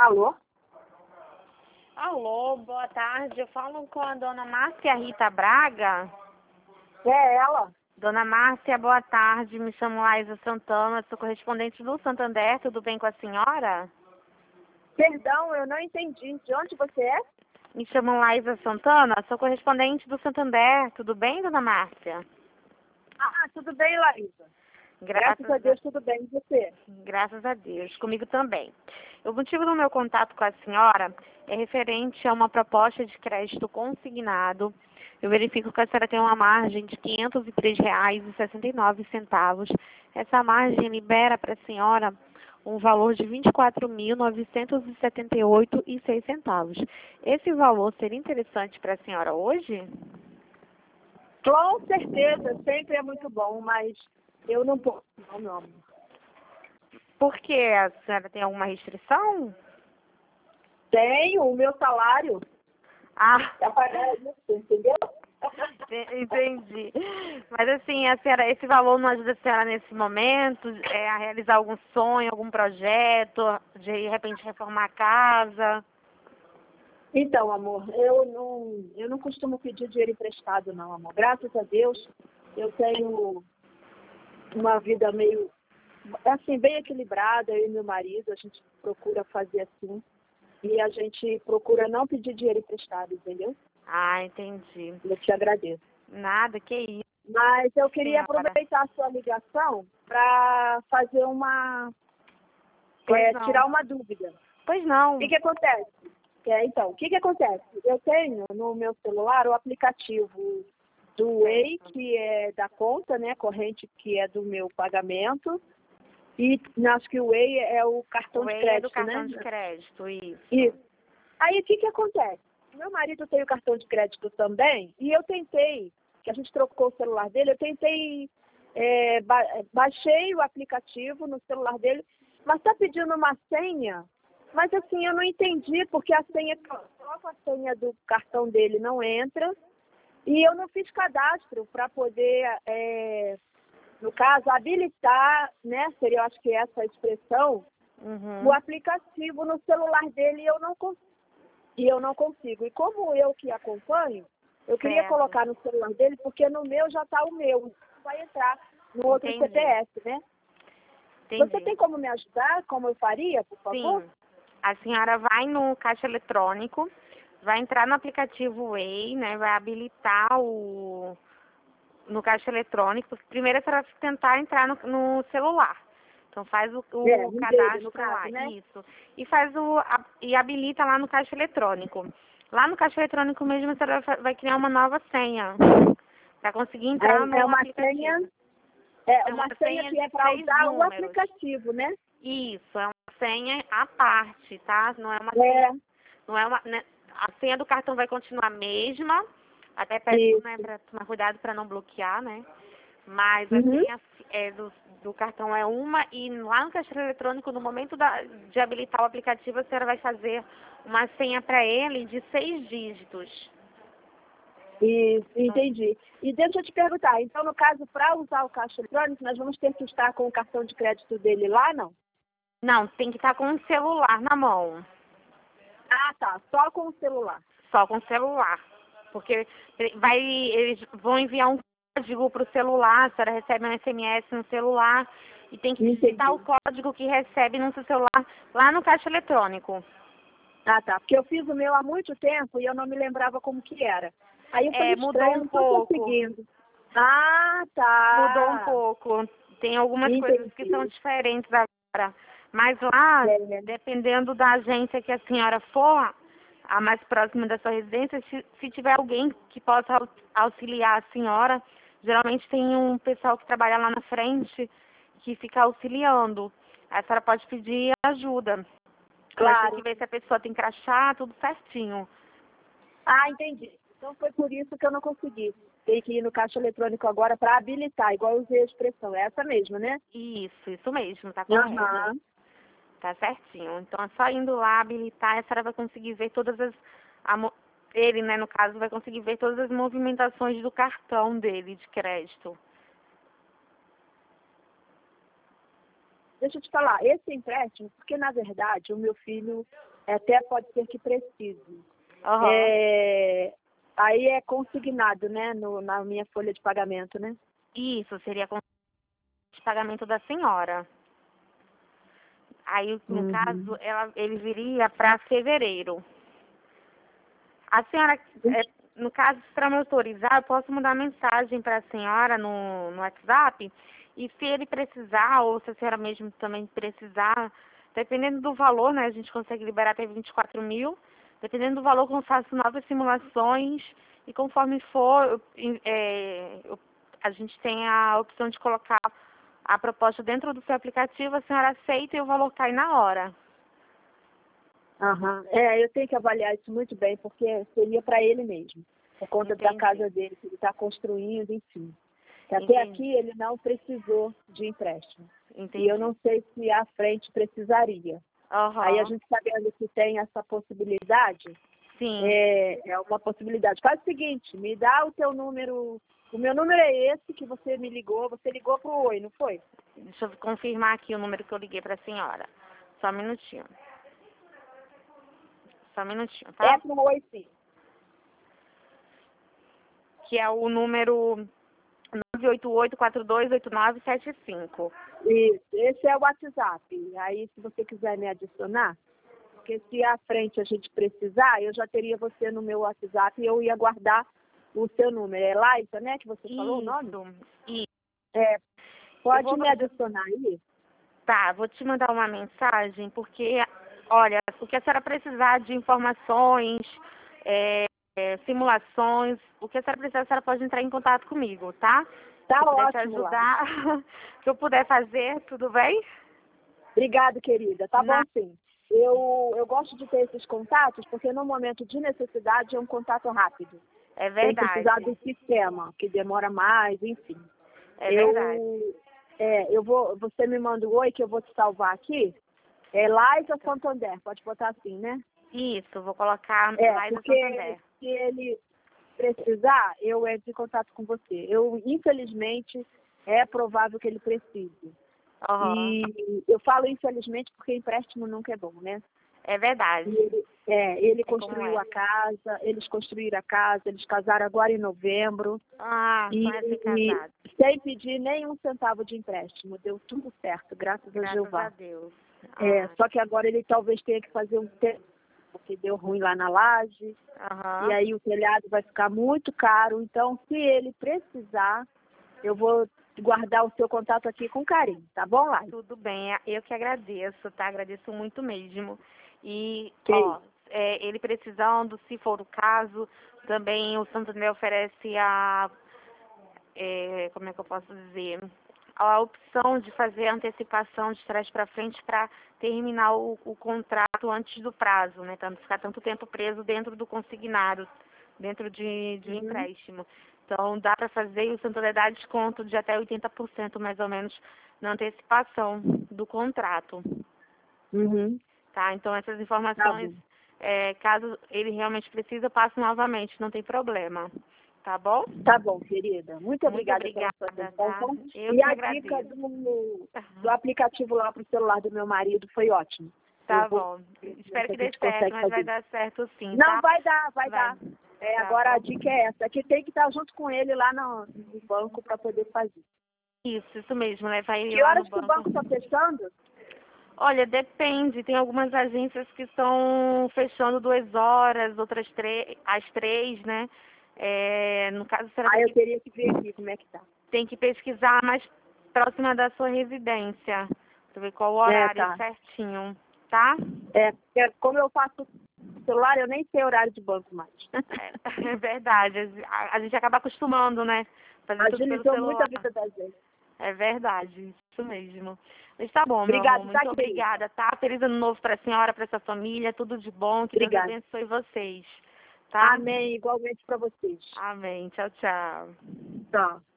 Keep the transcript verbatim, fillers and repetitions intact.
Alô? Alô, boa tarde. Eu falo com a dona Márcia Rita Braga. É ela? Dona Márcia, boa tarde. Me chamo Laísa Santana, sou correspondente do Santander. Tudo bem com a senhora? Perdão, eu não entendi. De onde você é? Me chamo Laísa Santana, sou correspondente do Santander. Tudo bem, dona Márcia? Ah, tudo bem, Laísa. Graças, Graças a Deus, tudo bem. E você? Graças a Deus, comigo também. O motivo do meu contato com a senhora é referente a uma proposta de crédito consignado. Eu verifico que a senhora tem uma margem de quinhentos e três reais e sessenta e nove centavos. Essa margem libera para a senhora um valor de vinte e quatro mil novecentos e setenta e oito reais e seis centavos. Esse valor seria interessante para a senhora hoje? Com certeza, sempre é muito bom, mas eu não posso, não, meu amor. Por quê? A senhora tem alguma restrição? Tenho o meu salário. Ah, Tá pagando isso, entendeu? entendi. Mas assim, a senhora, esse valor não ajuda a senhora nesse momento é, a realizar algum sonho, algum projeto, de repente reformar a casa? Então, amor, eu não, eu não costumo pedir dinheiro emprestado, não, amor. Graças a Deus, eu tenho uma vida meio, assim, bem equilibrada, eu e meu marido, a gente procura fazer assim. E a gente procura não pedir dinheiro emprestado, entendeu? Ah, entendi. Eu te agradeço. Nada, que isso, Mas eu queria senhora. aproveitar a sua ligação para fazer uma... Pois é, não. tirar uma dúvida. Pois não. O que que acontece? É, então, o que que acontece? Eu tenho no meu celular o aplicativo do Way, que é da conta, né, corrente, que é do meu pagamento. E acho que o Way é o cartão O de E crédito, é do cartão né? de crédito, isso. Isso. Aí o que que acontece? Meu marido tem o cartão de crédito também, e eu tentei, que a gente trocou o celular dele, eu tentei, é, ba baixei o aplicativo no celular dele, mas está pedindo uma senha, mas assim, eu não entendi, porque a senha, só a senha do cartão dele não entra, e eu não fiz cadastro para poder, é, no caso, habilitar, né, seria, eu acho que essa a expressão, Uhum. o aplicativo no celular dele, e eu não consigo. E eu não consigo. E como eu que acompanho, eu queria Certo. colocar no celular dele, porque no meu já está o meu. Vai entrar no outro Entendi. C P F, né? Entendi. Você tem como me ajudar? Como eu faria, por favor? Sim. A senhora vai no caixa eletrônico, vai entrar no aplicativo Way, né? Vai habilitar o no caixa eletrônico. Primeiro a senhora vai tentar entrar no, no celular. Então faz o, o É, no dele, cadastro no caso, lá, né? isso. E faz o a- e habilita lá no caixa eletrônico. Lá no caixa eletrônico mesmo a senhora vai vai criar uma nova senha para conseguir entrar É, no é uma aplicativo. senha, é É uma uma senha senha que é de para seis usar o números. aplicativo, né? Isso, é uma senha à parte, tá? Não é uma É, senha, não é uma, né? A senha do cartão vai continuar a mesma, até peço, isso. né, para tomar cuidado para não bloquear, né? Mas a Uhum. senha é do, do cartão é uma e lá no caixa eletrônico, no momento da, de habilitar o aplicativo, a senhora vai fazer uma senha para ele de seis dígitos. Isso, entendi. E deixa eu te perguntar, então no caso, para usar o caixa eletrônico, nós vamos ter que estar com o cartão de crédito dele lá, não? Não, tem que estar com o celular na mão. Ah, tá. Só com o celular. Só com o celular. Porque vai, eles vão enviar um código para o celular, a senhora recebe um S M S no celular e tem que digitar o Entendi. código que recebe no seu celular lá no caixa eletrônico. Ah, tá. Porque eu fiz o meu há muito tempo e eu não me lembrava como que era. Aí eu falei, É, mudou estranho, um não estou pouco. conseguindo. Ah, Mudou um tá. pouco. Tem algumas coisas que são Entendi. diferentes agora. Mas lá, É. dependendo da agência que a senhora for, a mais próxima da sua residência, se, se tiver alguém que possa au- auxiliar a senhora, geralmente tem um pessoal que trabalha lá na frente que fica auxiliando. A senhora pode pedir ajuda. Mas tem que Claro. ver se a pessoa tem crachá, tudo certinho. Ah, entendi. Então foi por isso que eu não consegui. Tem que ir no caixa eletrônico agora para habilitar, igual eu usei a expressão. É essa mesmo, né? Isso, isso mesmo, tá correto. Aham. Tá certinho. Então é só indo lá habilitar, a senhora vai conseguir ver todas as. a mo- ele, né, no caso, vai conseguir ver todas as movimentações do cartão dele de crédito. Deixa eu te falar, esse empréstimo, porque na verdade o meu filho Até pode ser que precise. Aham. É, aí é consignado, né, no, na minha folha de pagamento, né? Isso, seria com de pagamento da senhora. Aí, no Uhum. caso, ela, ele viria para fevereiro. A senhora, é, no caso, para me autorizar, eu posso mandar mensagem para a senhora no, no WhatsApp. E se ele precisar, ou se a senhora mesmo também precisar, dependendo do valor, né, a gente consegue liberar até vinte e quatro mil. Dependendo do valor, eu faço novas simulações. E conforme for, eu, é, eu, a gente tem a opção de colocar a proposta dentro do seu aplicativo, a senhora aceita e o valor cai na hora. Aham. É, eu tenho que avaliar isso muito bem, porque seria para ele mesmo, por conta da Entendi. casa dele, que ele está construindo, enfim. Que até Entendi. aqui ele não precisou de empréstimo. Entendi. E eu não sei se à frente precisaria. Uhum. Aí a gente sabendo que tem essa possibilidade, Sim. é, é uma possibilidade. Faz o seguinte, me dá o teu número, o meu número é esse que você me ligou, você ligou pro Oi, não foi? Deixa eu confirmar aqui o número que eu liguei para a senhora. Só um minutinho. Só um minutinho, tá? É pro Oi, sim. Que é o número nove oito oito, quatro dois oito nove sete cinco. Isso, esse é o WhatsApp. Aí, se você quiser me adicionar, porque se à frente a gente precisar, eu já teria você no meu WhatsApp e eu ia guardar o seu número. É Laisa, né, que você falou o nome? Isso. É, pode vou- me adicionar aí? Tá, vou te mandar uma mensagem, porque, olha, o que a senhora precisar de informações, é, é, simulações, o que a senhora precisar, a senhora pode entrar em contato comigo, tá? Tá Se eu puder te ótimo, Laisa. ajudar, que eu puder fazer, tudo bem? Obrigado, querida. Tá Na- bom, sim. Eu, eu gosto de ter esses contatos porque no momento de necessidade é um contato rápido. É Sem precisar verdade, do sistema, que demora mais, enfim. é eu, verdade. é, eu vou, você me manda o oi que eu vou te salvar aqui. É Laisa Santander, pode botar assim, né? Isso, vou colocar É, mais a porque Santander. se ele precisar, eu entro em contato com você. Eu, infelizmente, é provável que ele precise. Aham, E eu falo infelizmente porque empréstimo nunca é bom, né? é E verdade. ele, é, ele É como construiu é. a casa, eles construíram a casa, eles casaram agora em novembro. Ah, E, são recém-casados. e sem pedir nenhum centavo de empréstimo. Deu tudo certo, graças, a Graças a Jeová. Deus. É, Ah, só que agora ele talvez tenha que fazer um tempo, porque deu ruim lá na laje. E aham. aí o telhado vai ficar muito caro. Então, se ele precisar, eu vou guardar o seu contato aqui com carinho, tá bom, Lai? Tudo bem, eu que agradeço, tá? Agradeço muito mesmo. E, Que ó, é, ele precisando, se for o caso, também o Santander oferece a, é, como é que eu posso dizer, a opção de fazer a antecipação de trás para frente para terminar o, o contrato antes do prazo, né? Para não ficar tanto tempo preso dentro do consignado, dentro de, de um Uhum. empréstimo. Então, dá para fazer e o Santander dá desconto de até oitenta por cento mais ou menos na antecipação do contrato, Uhum. tá? Então, essas Tá informações, bom. é, caso ele realmente precise, eu passo novamente, não tem problema, tá bom? Tá bom, querida. Muito Muito obrigada pela obrigada, sua atenção. tá? Tá? Eu E que a dica agradeço. do, do aplicativo lá pro celular do meu marido foi ótimo. Eu Tá vou bom. ver Espero se que a dê gente certo, consegue mas vai fazer. dar certo sim, Não, tá? vai dar, vai, Vai. dar. É, Tá agora a bom. dica é essa, que tem que estar junto com ele lá no, no banco para poder fazer. Isso, isso mesmo, levar ele Que lá no horas que o banco. banco está fechando? Olha, depende. Tem algumas agências que estão fechando duas horas, outras três, às três, né? É, no caso, será Aí tem eu que, teria que ver aqui como é que tá. tem que pesquisar mais próxima da sua residência, para ver qual o É, horário tá. certinho, tá? É, porque como eu faço celular, eu nem sei horário de banco mais. É, é verdade. A, a gente acaba acostumando, né? Fazer tudo pelo Agilizou muito a celular. vida da gente. É verdade, isso mesmo. Mas tá bom, meu amor, Obrigada, tá, muito querida? obrigada, tá? Feliz ano novo para a senhora, para sua família, tudo de bom, que Deus Obrigada. abençoe vocês, tá? Amém, igualmente para vocês. Amém, tchau, tchau. Tchau.